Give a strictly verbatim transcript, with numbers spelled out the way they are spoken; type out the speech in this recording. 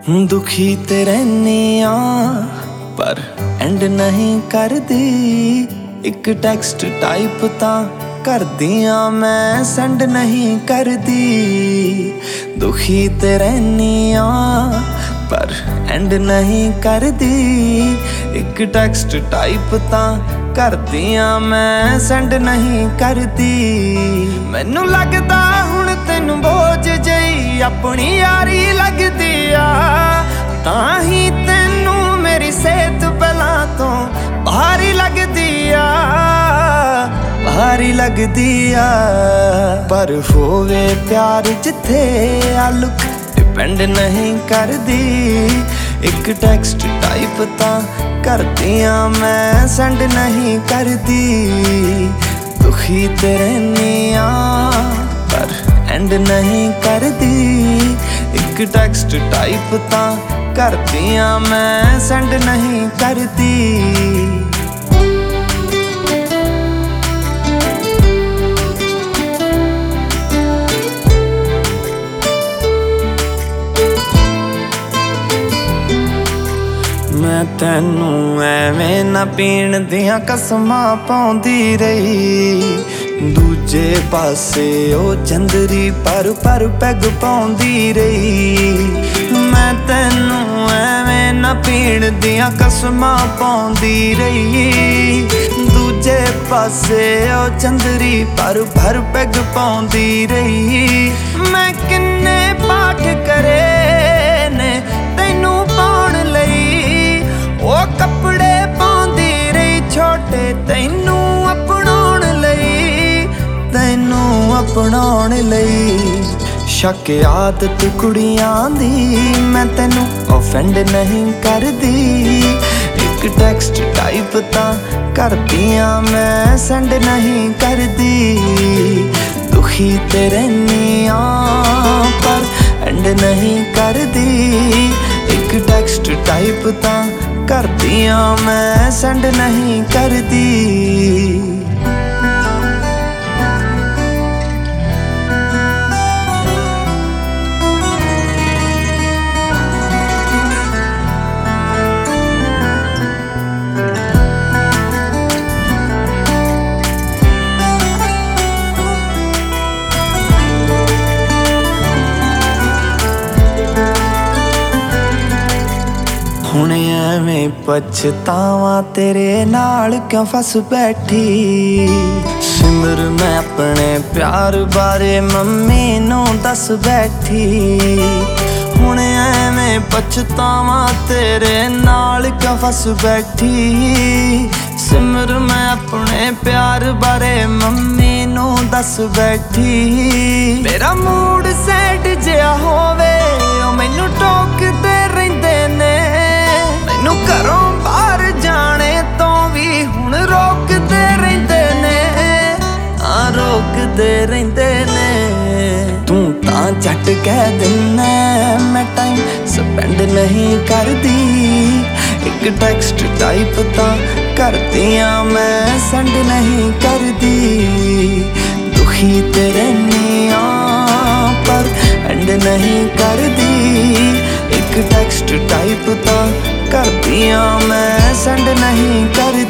दुखी ते रहनी आ पर एंड नहीं कर दी। एक टैक्सट टाइप तां कर दियां मैं सेंड नहीं कर दी। दुखी ते रहनी आ पर एंड नहीं कर दी। एक टैक्सट टाइप तां कर दियां मैं सेंड नहीं कर दी। मैनू लगदा हुण तैनू बोझ जई अपनी यारी लगदी आ, तां ही तैनू मेरी सेहत पहलां तो भारी लगदी आ, भारी लगदी आ। पर होवे प्यार जिथे आ लुक डिपेंड नहीं करदी। एक टैक्सट टाइप तां कर दियां मैं सेंड नहीं करदी। दुखी ते रहनी आ पर एंड नहीं करदी। एक टैक्सट टाइप तां कर दियां मैं सेंड नहीं करदी। मैं तैनू एवें ना पीण दियां कसमां पाउंदी रही। दूजे पासे ओ चंदरी पर पर पैग पाउंदी रही। मैं तैनू एवें ना पीण दियां कसमां पाउंदी रही। दूजे पासे ओ चंदरी पर पर पैग पाउंदी रही। मैं किन्ने पाठ करे ने तैनू पाउण लई, ओ कपड़े पाउंदी रही छोटे तैनू अपनाउण लई, तैनू अपनाउण लई। शक आदत कुड़ियां दी मैं तैनू ऑफेंड नहीं करदी। एक टैक्सट टाइप तां कर दियां मैं सेंड नहीं करदी। दुखी ते रहनी आ पर एंड नहीं करदी। एक टैक्सट टाइप तां कर दियां मैं सेंड नहीं करदी। हुण एवें पछतावां तेरे नाल क्यों फस बैठी। सिमर मैं अपने प्यार बारे मम्मी नू दस बैठी। हुण एवें पछतावां तेरे नाल क्यों फस बैठी। सिमर मैं अपने प्यार बारे मम्मी नू दस बैठी। मेरा मूड सैड जिहा होवे ओ मैनू टोकदे रहिंदे ने। मैनू घरों बाहर जाने तो भी हुण रोकदे रहिंदे ने, हाँ रोकदे रहिंदे ने। तू तां झट कह दिन्ना मैं टाइम स्पेंड नहीं करदी। एक टैक्सट टाइप तां कर दियां मैं सेंड नहीं करदी। दुखी ते रहनी आ पर एंड नहीं करदी। एक टैक्सट टाइप तां कर दियां मैं सेंड नहीं कर